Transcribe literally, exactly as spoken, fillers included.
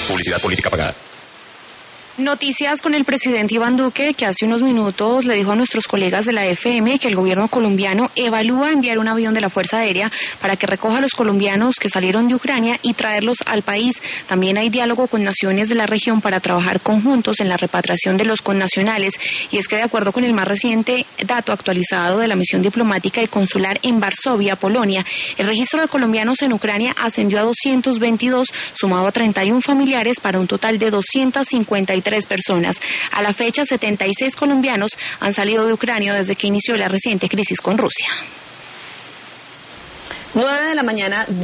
Publicidad política pagada. Noticias con el presidente Iván Duque, que hace unos minutos le dijo a nuestros colegas de la F M que el gobierno colombiano evalúa enviar un avión de la Fuerza Aérea para que recoja a los colombianos que salieron de Ucrania y traerlos al país. También hay diálogo con naciones de la región para trabajar conjuntos en la repatriación de los connacionales. Y es que de acuerdo con el más reciente dato actualizado de la misión diplomática y consular en Varsovia, Polonia, el registro de colombianos en Ucrania ascendió a doscientos veintidós, sumado a treinta y uno familiares, para un total de doscientas cincuenta y tres personas. A la fecha, setenta y seis colombianos han salido de Ucrania desde que inició la reciente crisis con Rusia. nueve de la mañana.